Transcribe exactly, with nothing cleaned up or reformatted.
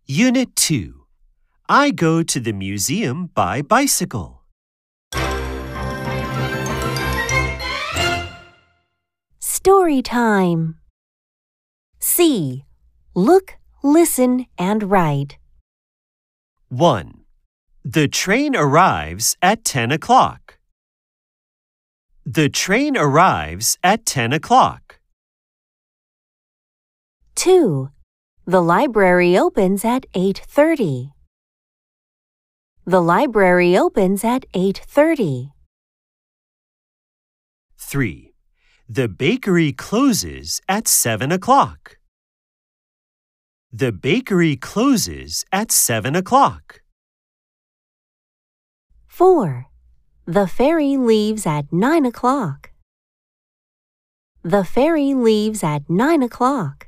Unit two. I go to the museum by bicycle. Story time. C. Look, listen, and write. one. The train arrives at ten o'clock. The train arrives at ten o'clock. two. The library opens at eight thirty. The library opens at eight thirty. three. The bakery closes at seven o'clock. The bakery closes at seven o'clock. four. The ferry leaves at nine o'clock. The ferry leaves at nine o'clock.